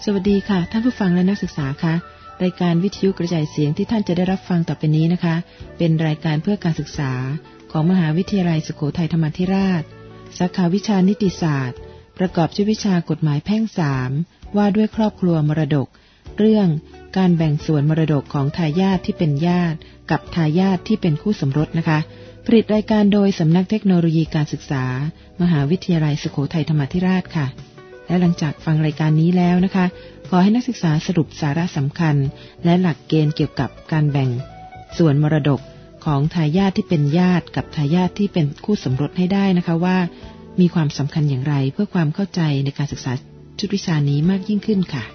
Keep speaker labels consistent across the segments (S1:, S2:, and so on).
S1: สวัสดีค่ะท่านผู้ฟังและนักศึกษาคะรายการวิทยุกระจายเสียงที่ท่านจะได้รับฟังต่อไปนี้นะคะเป็นรายการเพื่อการศึกษาของมหาวิทยาลัยสุโขทัยธรรมาธิราชสาขาวิชานิติศาสตร์ประกอบด้วยวิชากฎหมายแพ่ง3ว่าด้วยครอบครัวมรดกเรื่องการแบ่งส่วนมรดกของทายาทที่เป็นญาติกับทายาทที่เป็นคู่สมรสนะคะผลิตรายการโดยสำนักเทคโนโลยีการศึกษามหาวิทยาลัยสุโขทัยธรรมาธิราชค่ะและหลังจากฟังรายการนี้แล้วนะคะขอให้นักศึกษาสรุปสาระสำคัญและหลักเกณฑ์เกี่ยวกับการแบ่งส่วนมรดกของทายาทที่เป็นญาติกับทายาทที่เป็นคู่สมรสให้ได้นะคะว่ามีความสำคัญอย่างไรเพื่อความเข้าใจในการศึกษาชุดวิชานี้มากยิ่งขึ้นค่ะ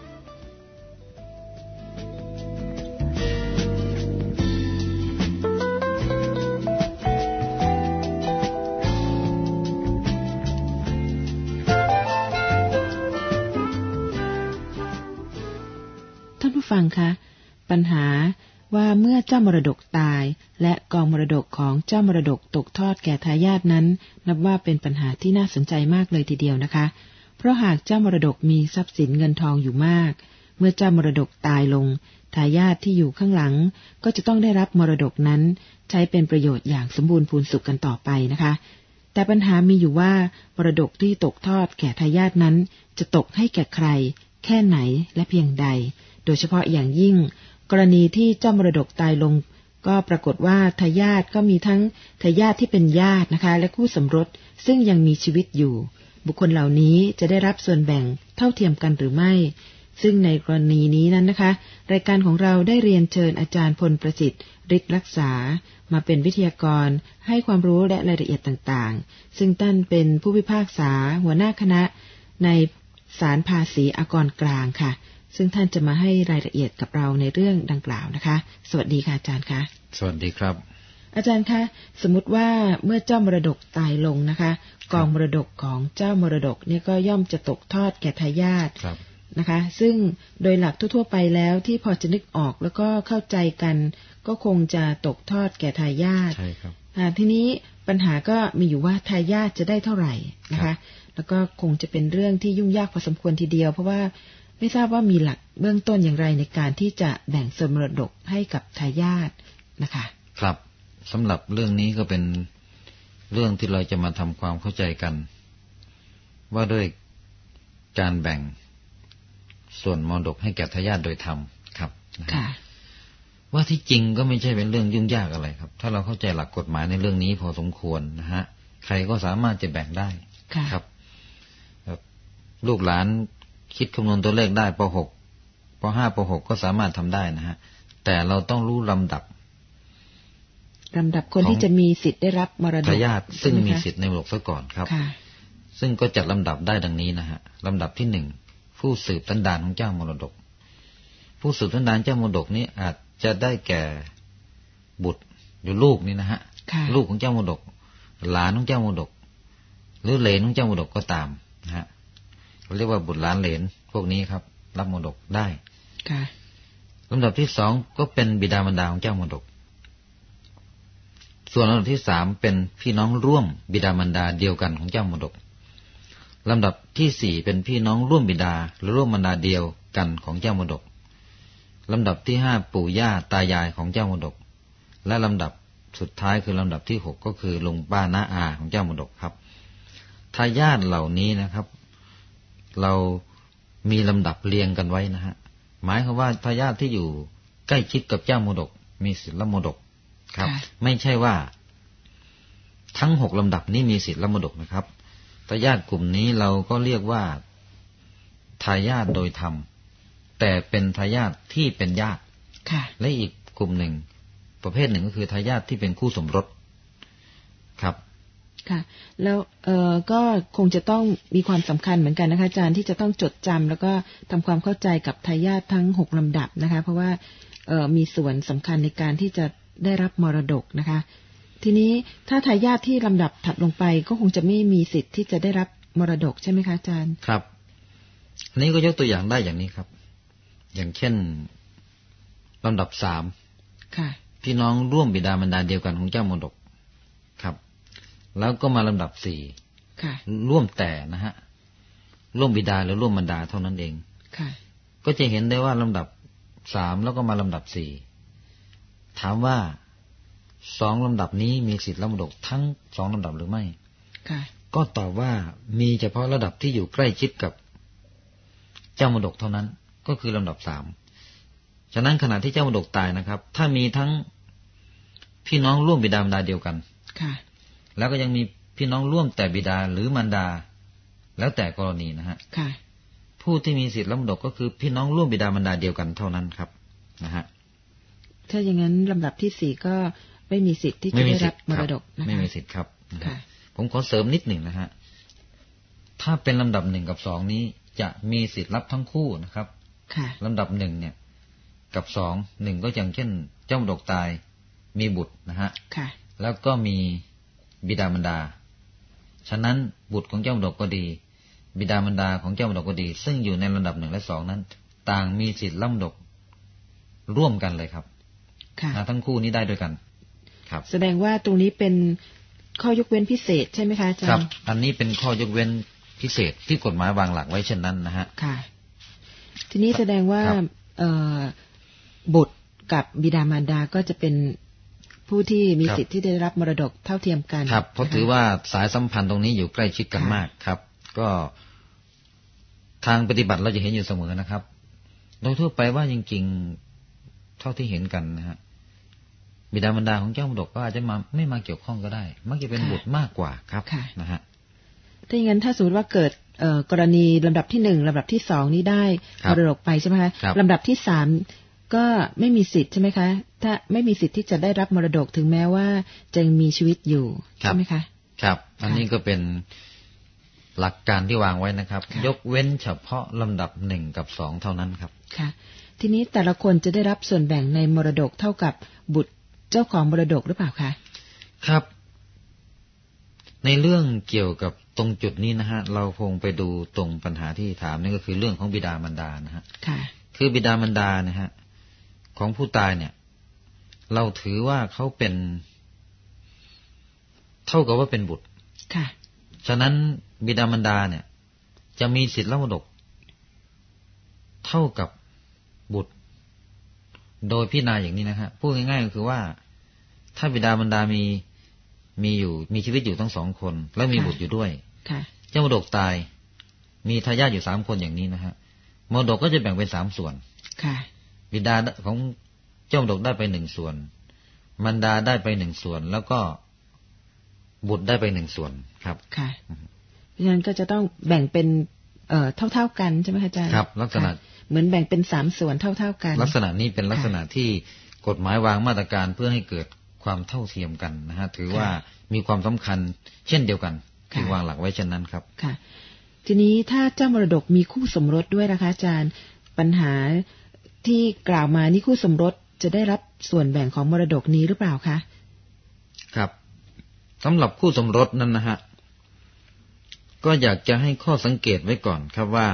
S1: ฟังคะปัญหาว่าเมื่อเจ้ามรดกตายและกองมรดกของเจ้ามรดกตกทอดแก่ทายาทนั้นนับว่าเป็นปัญหาที่น่าสนใจมากเลยทีเดียวนะคะเพราะหากเจ้ามรดกมีทรัพย์สินเงินทองอยู่มากเมื่อเจ้ามรดกตายลงทายาทที่อยู่ข้างหลังก็จะต้องได้รับมรดกนั้นใช้เป็นประโยชน์อย่างสมบูรณ์พูนสุขกันต่อไปนะคะแต่ปัญหามีอยู่ว่ามรดกที่ตกทอดแก่ทายาทนั้นจะตกให้แก่ใครแค่ไหนและเพียงใดโดยเฉพาะอย่างยิ่งกรณีที่เจ้ามรดกตายลงก็ปรากฏว่าทายาทก็มีทั้งทายาทที่เป็นญาตินะคะและคู่สมรสซึ่งยังมีชีวิตอยู่บุคคลเหล่านี้จะได้รับส่วนแบ่งเท่าเทียมกันหรือไม่ซึ่งในกรณีนี้นั้นนะคะรายการของเราได้เรียนเชิญอาจารย์พลประสิทธิ์ฤทธิ์รักษามาเป็นวิทยากรให้ความรู้และรายละเอียดต่างๆซึ่งท่านเป็นผู้พิพากษาหัวหน้าคณะในศาลภาษีอากรกลางค่ะซึ่งท่านจะมาให้รายละเอียดกับเราในเรื่องดังกล่าวนะคะสวัสดีค่ะอาจารย์คะสวัสดีครับอาจารย์คะสมมุติว่าเมื่อเจ้ามรดกตายลงนะคะกองมรดกของเจ้ามรดกเนี่ยก็ย่อมจะตกทอดแก่ทายาทนะคะซึ่งโดยหลักทั่วๆไปแล้วที่พอจะนึกออกแล้วก็เข้าใจกันก็คงจะตกทอดแก่ทายาทใช่ครับทีนี้ปัญหาก็มีอยู่ว่าทายาทจะได้เท่าไหร่นะคะแล้วก็คงจะเป็นเรื่องที่ยุ่งยากพอสมควรทีเดียวเพราะว่าไม่ทราบว่ามีหลักเบื้องต้นอย่างไรในการที่จะแบ่งส่วนมรดกให้กับทายาทนะคะ
S2: ครับสำหรับเรื่องนี้ก็เป็นเรื่องที่เราจะมาทำความเข้าใจกันว่าด้วยการแบ่งส่วนมรดกให้แก่ทายาทโดยธรรมครับค่ะว่าที่จริงก็ไม่ใช่เป็นเรื่องยุ่งยากอะไรครับถ้าเราเข้าใจหลักกฎหมายในเรื่องนี้พอสมควรนะฮะใครก็สามารถจะแบ่งได้ครับลูกหลานคิดคำนวณตัวเลขได้ป.6 ป.5 ป.6 ก็สามารถทำได้นะฮะแต่เราต้องรู้ลำดับ
S1: คนที่จะมีสิทธิ์ได้รับมรดก
S2: ทายาทซึ่งมีสิทธิ์ในมรดกซะก่อนครับซึ่งก็จัดลำดับได้ดังนี้นะฮะลำดับที่1ผู้สืบสันดานของเจ้ามรดกผู้สืบสันดานเจ้ามรดกนี้อาจจะได้แก่บุตรหรือลูกนี่นะฮะลูกของเจ้ามรดกหลานของเจ้ามรดกหรือเหลนของเจ้ามรดกก็ตามนะฮะเรียกว่าบุตรหลานเหลนพวกนี้ครับรับมรดกได้ลำดับที่2ก็เป็นบิดามารดาของเจ้ามรดกส่วนลำดับที่3เป็นพี่น้องร่วมบิดามารดาเดียวกันของเจ้ามรดกลำดับที่4เป็นพี่น้องร่วมบิดาหรือร่วมมารดาเดียวกันของเจ้ามรดกลำดับที่5ปู่ย่าตายายของเจ้ามรดกและลำดับสุดท้ายคือลำดับที่6ก็คือลุงป้าน้าอาของเจ้ามรดกครับทายาทเหล่านี้นะครับเรามีลำดับเรียงกันไว้นะฮะหมายความว่าทายาทที่อยู่ใกล้ชิดกับเจ้ามรดกมีสิทธิรับมรดกครับไม่ใช่ว่าทั้ง6ลำดับนี้มีสิทธิรับมรดกนะครับทายาทกลุ่มนี้เราก็เรียกว่าทายาทโดยธรรมแต่เป็นทายาทที่เป็นญาติและอีกกลุ่มหนึ่งประเภทหนึ่งก็คือทายาทที่เป็นคู่สมรสครับ
S1: ค่ะแล้วก็คงจะต้องมีความสำคัญเหมือนกันนะคะอาจารย์ที่จะต้องจดจำแล้วก็ทำความเข้าใจกับทายาททั้ง6ลำดับนะคะเพราะว่ามีส่วนสำคัญในการที่จะได้รับมรดกนะคะทีนี้ถ้าทายาทที่ลำดับถัดลงไปก็คงจะไม่มีสิทธิ์ที่จะได้รับมรดกใช่ไหมคะอาจารย์
S2: ครับอันนี้ก็ยกตัวอย่างได้อย่างนี้ครับอย่างเช่นลำดับ3ค่ะพี่น้องร่วมบิดามารดาเดียวกันของเจ้ามรดกครับแล้วก็มาลำดับ4ร่วมแต่นะฮะร่วมบิดาหรือร่วมมารดาเท่านั้นเองก็จะเห็นได้ว่าลำดับ3แล้วก็มาลำดับ4ถามว่า2ลำดับนี้มีสิทธิรับมรดกทั้ง2ลำดับหรือไม่ก็ตอบว่ามีเฉพาะระดับที่อยู่ใกล้ชิดกับเจ้ามรดกเท่านั้นก็คือลำดับ3ฉะนั้นขณะที่เจ้ามรดกตายนะครับถ้ามีทั้งพี่น้องร่วมบิดามารดาเดียวกันแล้วก็ยังมีพี่น้องร่วมแต่บิดาหรือมารดาแล้วแต่กรณีนะฮะผู้ที่มีสิทธิรับมรดกก็คือพี่น้องร่วมบิดามารดาเดียวกันเท่านั้นครับนะฮะ
S1: ถ้าอย่างนั้นลำดับที่4ก็ไม่มีสิทธิ์ที่จะได้รับมรดกนะคะ
S2: ไม่มีสิทธิ์ครับผมขอเสริมนิดหนึ่งนะฮะถ้าเป็นลำดับ1กับ2นี้จะมีสิทธิ์รับทั้งคู่นะครับลำดับ1เนี่ยกับ2 1ก็อย่างเช่นเจ้ามรดกตายมีบุตรนะฮะแล้วก็มีบิดามารดาฉะนั้นบุตรของเจ้ามรดกก็ดีบิดามารดาของเจ้ามรดกก็ดีซึ่งอยู่ในลำดับ1และ2นั้นต่างมีสิทธิ์รับมรดกร่วมกันเลยครับทั้งคู่นี้ได้ด้วยกันครับ
S1: แสดงว่าตรงนี้เป็นข้อยกเว้นพิเศษใช่ไหมคะอาจารย์
S2: ครับอันนี้เป็นข้อยกเว้นพิเศษที่กฎหมายวางหลักไว้เช่นนั้นนะฮะ
S1: ค่ะทีนี้แสดงว่าบุตรกับบิดามารดาก็จะเป็นผู้ที่มีสิทธิ์ที่ได้รับมรดกเท่าเทียมกัน
S2: ครับเพราะถือว่าสายสัมพันธ์ตรงนี้อยู่ใกล้ชิดกันมากครับก็ทางปฏิบัติเราจะเห็นอยู่เสมอนะครับโดยทั่วไปว่าจริงๆเท่าที่เห็นกันนะฮะบิดามารดาของเจ้ามรดกก็อาจจะไม่มาเกี่ยวข้องก็ได้มักจะเป็นบุตรมากกว่าครับนะฮะ
S1: ถ้าอย่างนั้นถ้าสมมติว่าเกิดกรณีลำดับที่1ลำดับที่2นี้ได้มรดกไปใช่ไหมคะลำดับที่3ก็ไม่มีสิทธิ์ใช่ไหมคะถ้าไม่มีสิทธิ์ที่จะได้รับมรดกถึงแม้ว่าจะมีชีวิตอยู่ใช่ไหมคะ
S2: ครับอันนี้ก็เป็นหลักการที่วางไว้นะครับยกเว้นเฉพาะลำดับ1กับ2เท่านั้นครับ
S1: ค่ะทีนี้แต่ละคนจะได้รับส่วนแบ่งในมรดกเท่ากับบุตรเจ้าของมรดกหรือเปล่าคะ
S2: ครับในเรื่องเกี่ยวกับตรงจุดนี้นะฮะเราคงไปดูตรงปัญหาที่ถามนี่ก็คือเรื่องของบิดามารดานะฮะคือบิดามารดานะฮะของผู้ตายเนี่ยเราถือว่าเขาเป็นเท่ากับว่าเป็นบุตรค่ะฉะนั้นบิดามารดาเนี่ยจะมีสิทธิรับมรดกเท่ากับบุตรโดยพิจารณาอย่างนี้นะฮะพูดง่ายๆก็คือว่าถ้าบิดามารดามีชีวิตอยู่ทั้ง2คนแล้วมีบุตรอยู่ด้วยเจ้ามรดกตายมีทายาทอยู่3คนอย่างนี้นะฮะมรดกก็จะแบ่งเป็น3ส่วนบิดาของเจ้ามรดกได้ไป1ส่วนมารดาได้ไป1ส่วนแล้วก็บุตรได้ไป1ส่วนครับ
S1: ค่ะเพราะฉะนั้นก็จะต้องแบ่งเป็นเท่าๆกันใช่ไหมอาจารย์
S2: ครับลักษณะ
S1: เหมือนแบ่งเป็น3ส่วนเท่าๆกัน
S2: ลักษณะนี้เป็นลักษณะที่กฎหมายวางมาตรการเพื่อให้เกิดความเท่าเทียมกันนะฮะถือว่ามีความสำคัญเช่นเดียวกันที่วางหลักไว้เช่นนั้นครับ
S1: ค่ะทีนี้ถ้าเจ้ามรดกมีคู่สมรสด้วยนะคะอาจารย์ปัญหาที่กล่าวมานี่คู่สมรสจะได้รับส่วนแบ่งของมรดกนี้หรือเปล่าคะ
S2: ครับสำหรับคู่สมรสนั้นนะฮะก็อยากจะให้ข้อสังเกตไว้ก่อนครับว่า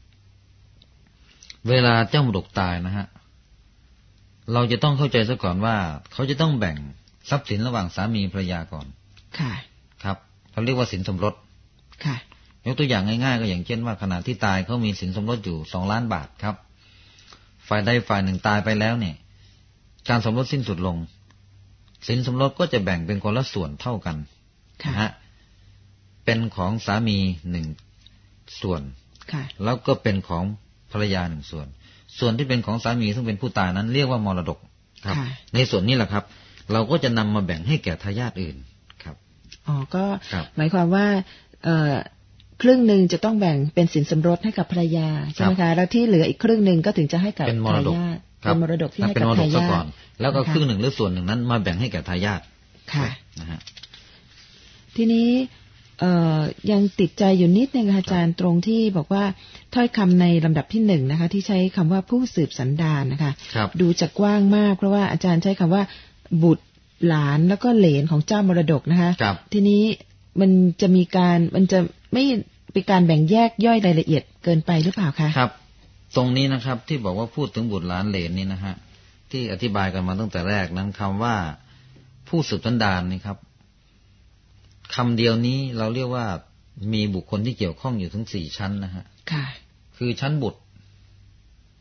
S2: เวลาเจ้ามรดกตายนะฮะเราจะต้องเข้าใจซะก่อนว่าเขาจะต้องแบ่งทรัพย์สินระหว่างสามีภรรยาก่อนค่ะครับเขาเรียกว่าสินสมรสค่ะยกตัวอย่างง่ายๆก็อย่างเช่นว่าขณะที่ตายเขามีสินสมรสอยู่2 ล้านบาทครับฝ่ายใดฝ่ายหนึ่งตายไปแล้วเนี่ยการสมรสสิ้นสุดลงสินสมรสก็จะแบ่งเป็นคนละส่วนเท่ากันนะฮะเป็นของสามี1ส่วนแล้วก็เป็นของภรรยา1ส่วนส่วนที่เป็นของสามีซึ่งเป็นผู้ตายนั้นเรียกว่ามรดกครับในส่วนนี้แหละครับเราก็จะนำมาแบ่งให้แก่ทายาทอื่นครับ
S1: อ๋อก็หมายความว่าครึ่งหนึ่งจะต้องแบ่งเป็นสินสมรสให้กับภรรยาใช่ไหมคะแล้วที่เหลืออีกครึ่งหนึ่งก็ถึงจะให้กับทายาทเป็นมรดกที่ให้กับทายาท
S2: แล้วก็ครึ่งหนึ่งหรือส่วนหนึ่งนั้นมาแบ่งให้แก่ทายาท
S1: ค่ะนะฮะทีนี้ยังติดใจอยู่นิดนึงอาจารย์ตรงที่บอกว่าถ้อยคำในลำดับที่1นะคะที่ใช้คำว่าผู้สืบสันดานนะคะดูจะกว้างมากเพราะว่าอาจารย์ใช้คำว่าบุตรหลานแล้วก็เหลนของเจ้ามรดกนะคะทีนี้มันจะไม่เป็นการแบ่งแยกย่อยรายละเอียดเกินไปหรือเปล่าคะ
S2: ครับตรงนี้นะครับที่บอกว่าพูดถึงบุตรหลานเหลนนี่นะฮะที่อธิบายกันมาตั้งแต่แรกนั้นคำว่าผู้สืบสันดานนี่ครับคำเดียวนี้เราเรียกว่ามีบุคคลที่เกี่ยวข้องอยู่ถึง4ชั้นนะฮะค่ะคือชั้นบุตร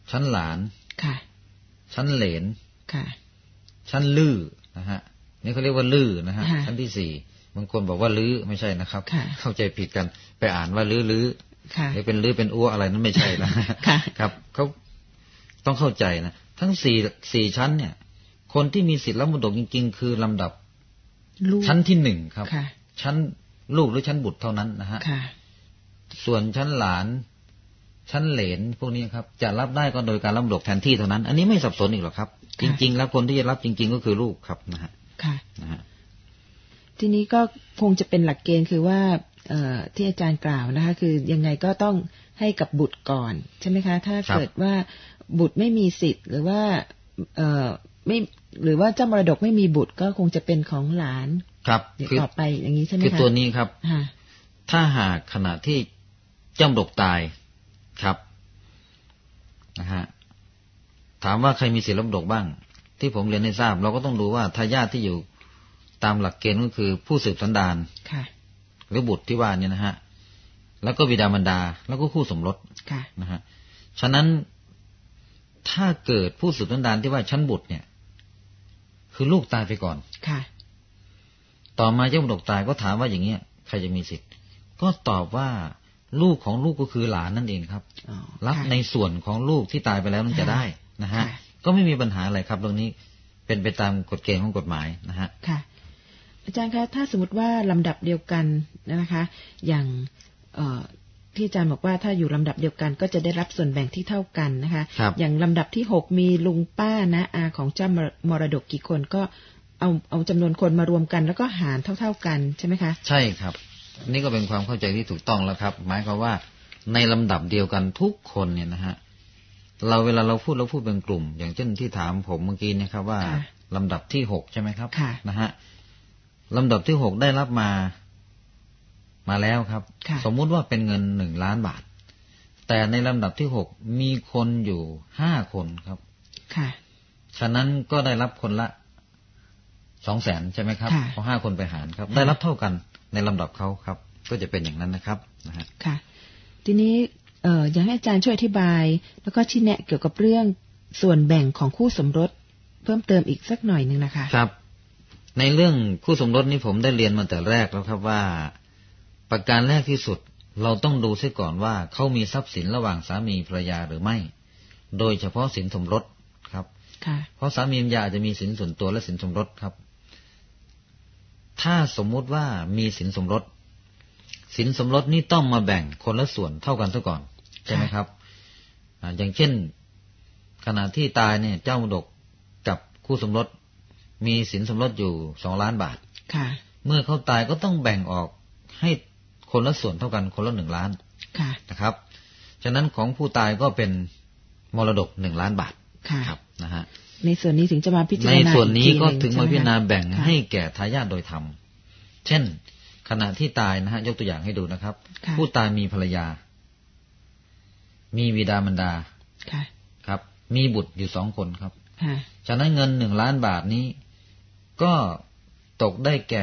S2: ชั้นหลาน
S1: ค่ะ
S2: ชั้นเหลน
S1: ค่ะ
S2: ชั้นลื้อนะฮะนี่เขาเรียกว่าลื้อนะฮะชั้นที่สี่บางคนบอกว่าลื้อไม่ใช่นะครับเข้าใจผิดกันไปอ่านว่าลื้อหรือเป็นลื้อเป็นอ้วอะไรนั้นไม่ใช่นะครับเขาต้องเข้าใจนะทั้งสี่ชั้นเนี่ยคนที่มีสิทธิรับมรดกจริงๆคือลำดับชั้นที่หนึ่งครับชั้นลูกหรือชั้นบุตรเท่านั้นนะฮะส่วนชั้นหลานชั้นเหลนพวกนี้ครับจะรับได้ก็โดยการรับมรดกแทนที่เท่านั้นอันนี้ไม่สับสนอีกหรอกครับจริงๆแล้วคนที่จะรับจริงๆก็คือลูกครับนะฮะ
S1: ทีนี้ก็คงจะเป็นหลักเกณฑ์คือว่าที่อาจารย์กล่าวนะคะคือยังไงก็ต้องให้กับบุตรก่อนใช่ไหมคะถ้าเกิดว่าบุตรไม่มีสิทธิ์หรือว่าไม่หรือว่าเจ้ามรดกไม่มีบุตรก็คงจะเป็นของหลาน
S2: ครับ
S1: ต่อไปอย่างนี้ใช่ไหมคะ
S2: คือตัวนี้ครับถ้าหากขณะที่เจ้ามรดกตายครับนะฮะถามว่าใครมีสิทธิรับมรดกบ้างที่ผมเรียนให้ทราบเราก็ต้องดูว่าทายาทที่อยู่ตามหลักเกณฑ์ก็คือผู้สืบสันดานหรือบุตรที่ว่าเนี่ยนะฮะแล้วก็บิดามารดาแล้วก็คู่สมรสนะฮะฉะนั้นถ้าเกิดผู้สืบสันดานที่ว่าชั้นบุตรเนี่ยคือลูกตายไปก่อนต่อมาเจ้ามรดกตายก็ถามว่าอย่างเงี้ยใครจะมีสิทธิ์ก็ตอบว่าลูกของลูกก็คือหลานนั่นเองครับรับในส่วนของลูกที่ตายไปแล้วนั่นจะได้นะฮะก็ไม่มีปัญหาอะไรครับตรงนี้เป็นไปตามกฎเกณฑ์ของกฎหมายนะฮะ
S1: ค่ะอาจารย์คะถ้าสมมติว่าลำดับเดียวกันนะคะอย่างที่อาจารย์บอกว่าถ้าอยู่ลำดับเดียวกันก็จะได้รับส่วนแบ่งที่เท่ากันนะคะอย่างลำดับที่6มีลุงป้านะอาของเจ้ามรดกกี่คนก็เอาจำนวนคนมารวมกันแล้วก็หารเท่ากันใช่ไหมคะ
S2: ใช่ครับนี่ก็เป็นความเข้าใจที่ถูกต้องแล้วครับหมายความว่าในลำดับเดียวกันทุกคนเนี่ยนะฮะเวลาเราพูดเป็นกลุ่มอย่างเช่นที่ถามผมเมื่อกี้นะครับว่าลำดับที่6ใช่ไหมครับนะฮะลำดับที่6ได้รับมาแล้วครับสมมุติว่าเป็นเงิน1 ล้านบาทแต่ในลำดับที่6มีคนอยู่5 คนครับฉะนั้นก็ได้รับคนละ200,000ใช่ไหมครับเพราะ5 คนไปหารครับได้รับเท่ากันในลำดับเขาครับก็จะเป็นอย่างนั้นนะครับนะฮะ
S1: ค่ะทีนี้อยากให้อาจารย์ช่วยอธิบายแล้วก็ชี้แนะเกี่ยวกับเรื่องส่วนแบ่งของคู่สมรสเพิ่มเติมอีกสักหน่อยนึงนะคะ
S2: ครับในเรื่องคู่สมรสนี้ผมได้เรียนมาแต่แรกแล้วครับว่าประการแรกที่สุดเราต้องดูเสียก่อนว่าเขามีทรัพย์สินระหว่างสามีภรรยาหรือไม่โดยเฉพาะสินสมรสครับเพราะสามีภรรยาจะมีสินส่วนตัวและสินสมรสครับถ้าสมมุติว่ามีสินสมรสนี่ต้องมาแบ่งคนละส่วนเท่ากันซะก่อนใช่ไหมครับอย่างเช่นขณะที่ตายเนี่ยเจ้ามรดกกับคู่สมรสมีสินสมรสอยู่2 ล้านบาทเมื่อเขาตายก็ต้องแบ่งออกให้คนละส่วนเท่ากันคนละ1 ล้านนะครับฉะนั้นของผู้ตายก็เป็นมรดก1 ล้านบาทครับนะฮะ
S1: ในส่วนนี้ถึงจะมาพิจารณา
S2: ในส่วนนี้ก็ถึงมาพิจารณาแบ่งให้แก่ทายาทโดยธรรมเช่นขณะที่ตายนะฮะยกตัวอย่างให้ดูนะครับผู้ตายมีภรรยามีบิดามารดาครับมีบุตรอยู่2 คนครับฉะนั้นเงิน1 ล้านบาทนี้ก็ตกได้แก่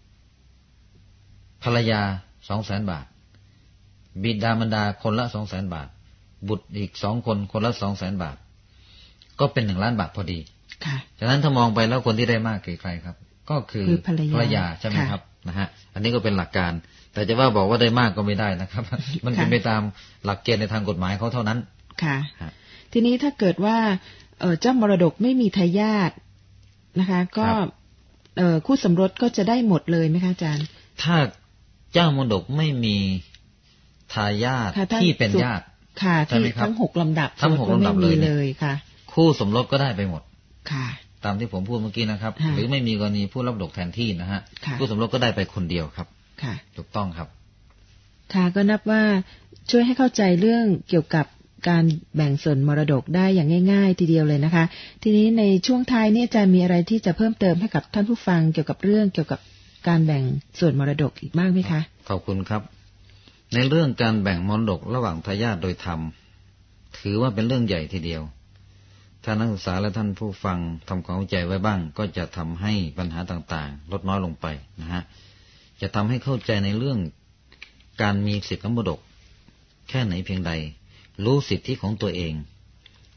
S2: ภรรยา200,000 บาทบิดามารดาคนละ200,000 บาทบุตรอีก2 คนคนละ200,000 บาทก็เป็น1 ล้านบาทพอดีฉะนั้นถ้ามองไปแล้วคนที่ได้มากคือใครครับก็คือภรรยาใช่ไหมครับนะฮะอันนี้ก็เป็นหลักการแต่จะว่าบอกว่าได้มากก็ไม่ได้นะครับมันเป็นไปตามหลักเกณฑ์ในทางกฎหมายเขาเท่านั้น
S1: ค่ะทีนี้ถ้าเกิดว่าเจ้ามรดกไม่มีทายาทนะคะก็คู่สมรสก็จะได้หมดเลยไหมคะอาจารย์
S2: ถ้าเจ้ามรดกไม่มีทายาทที่เป็นญาติ
S1: ค่ะที่ทั้ง6 ลำดับ
S2: ทั้ง6 ลำดับเลย
S1: ค่ะ
S2: คู่สมรสก็ได้ไปหมด
S1: ค่ะ
S2: ตามที่ผมพูดเมื่อกี้นะครับหรือไม่มีกรณีผู้รับมรดกแทนที่นะฮะคู่สมรสก็ได้ไปคนเดียวครับ
S1: ค่ะ
S2: ถูกต้องครับ
S1: ค่ะก็นับว่าช่วยให้เข้าใจเรื่องเกี่ยวกับการแบ่งส่วนมรดกได้อย่างง่ายๆทีเดียวเลยนะคะทีนี้ในช่วงท้ายนี้อาจารย์มีอะไรที่จะเพิ่มเติมให้กับท่านผู้ฟังเกี่ยวกับเรื่องเกี่ยวกับการแบ่งส่วนมรดกอีกบ้างไหมคะ
S2: ขอบคุณครับในเรื่องการแบ่งมรดกระหว่างทายาทโดยธรรมถือว่าเป็นเรื่องใหญ่ทีเดียวถ้านักศึกษาและท่านผู้ฟังทำความเข้าใจไว้บ้างก็จะทำให้ปัญหาต่างๆลดน้อยลงไปนะฮะจะทำให้เข้าใจในเรื่องการมีสิทธิมรดกแค่ไหนเพียงใดรู้สิทธิของตัวเอง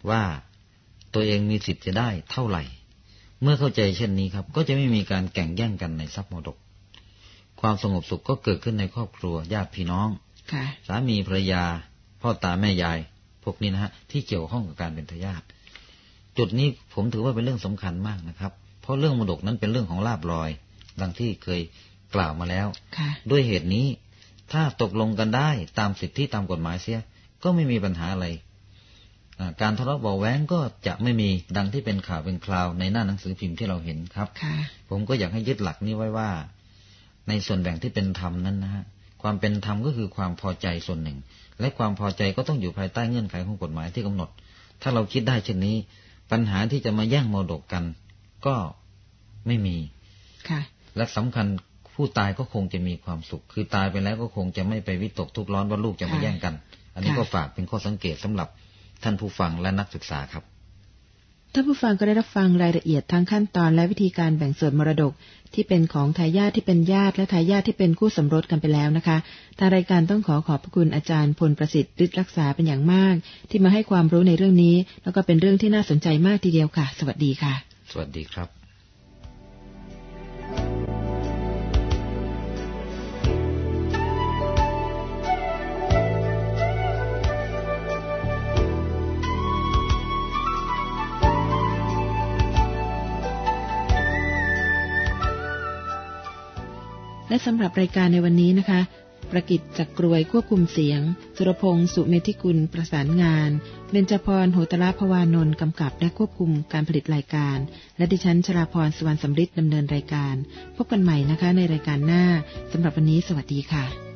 S2: ว่าตัวเองมีสิทธิ์จะได้เท่าไหร่เมื่อเข้าใจเช่นนี้ครับก็จะไม่มีการแข่งแย่งกันในทรัพย์มรดกความสงบสุขก็เกิดขึ้นในครอบครัวญาติพี่น้องสามีภรรยาพ่อตาแม่ยายพวกนี้นะฮะที่เกี่ยวข้องกับการเป็นทายาทจุดนี้ผมถือว่าเป็นเรื่องสำคัญมากนะครับเพราะเรื่องมรดกนั้นเป็นเรื่องของลาภลอยดังที่เคยกล่าวมาแล้วด้วยเหตุนี้ถ้าตกลงกันได้ตามสิทธิตามกฎหมายเสียก็ไม่มีปัญหาอะไรการทะเลาะเบาแว้งก็จะไม่มีดังที่เป็นข่าวเป็นคราวในหน้าหนังสือพิมพ์ที่เราเห็นครับผมก็อยากให้ยึดหลักนี้ไว้ว่าในส่วนแบ่งที่เป็นธรรมนั้นนะฮะความเป็นธรรมก็คือความพอใจส่วนหนึ่งและความพอใจก็ต้องอยู่ภายใต้เงื่อนไขของกฎหมายที่กำหนดถ้าเราคิดได้เช่นนี้ปัญหาที่จะมาแย่งมรดกกันก็ไม่มีและสำคัญผู้ตายก็คงจะมีความสุขคือตายไปแล้วก็คงจะไม่ไปวิตกทุกข์ร้อนว่าลูกจะมาแย่งกันอันนี้ก็ฝากเป็นข้อสังเกตสำหรับท่านผู้ฟังและนักศึกษาครับ
S1: ท่านผู้ฟังก็ได้รับฟังรายละเอียดทั้งขั้นตอนและวิธีการแบ่งส่วนมรดกที่เป็นของทายาทที่เป็นญาติและทายาทที่เป็นคู่สมรสกันไปแล้วนะคะทางรายการต้องขอบพระคุณอาจารย์พลประสิทธิ์ฤทธิ์รักษาเป็นอย่างมากที่มาให้ความรู้ในเรื่องนี้แล้วก็เป็นเรื่องที่น่าสนใจมากทีเดียวค่ะสวัสดีค่ะ
S2: สวัสดีครับ
S1: และสำหรับรายการในวันนี้นะคะประกิตจักรกรวยควบคุมเสียงสุรพงษ์สุเมธิกุลประสานงานเบญจพรโหตระภวานนท์กำกับและควบคุมการผลิตรายการและดิฉันชราพรสุวรรณสำริดดำเนินรายการพบกันใหม่นะคะในรายการหน้าสำหรับวันนี้สวัสดีค่ะ